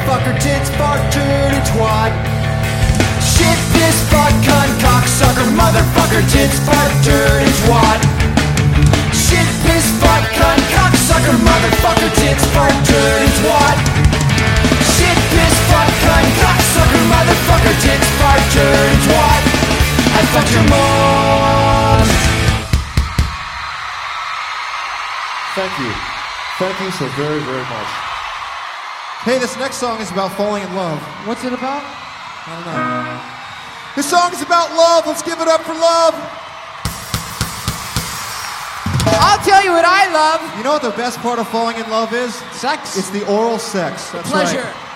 motherfucker, tits, fart, dirty twat. Shit, piss, fuck, cunt, cocksucker, motherfucker, tits, fart, dirty twat. Shit, piss, fuck, cunt, cocksucker, motherfucker, tits, fart, dirty twat. Shit, piss, fuck, cunt, cocksucker, motherfucker, tits, fart, dirty twat. I fucked your mom. Thank you. Thank you so very, very much. Hey, this next song is about falling in love. What's it about? I don't know. This song is about love. Let's give it up for love. I'll tell you what I love. You know what the best part of falling in love is? Sex. It's the oral sex. That's Pleasure. Right.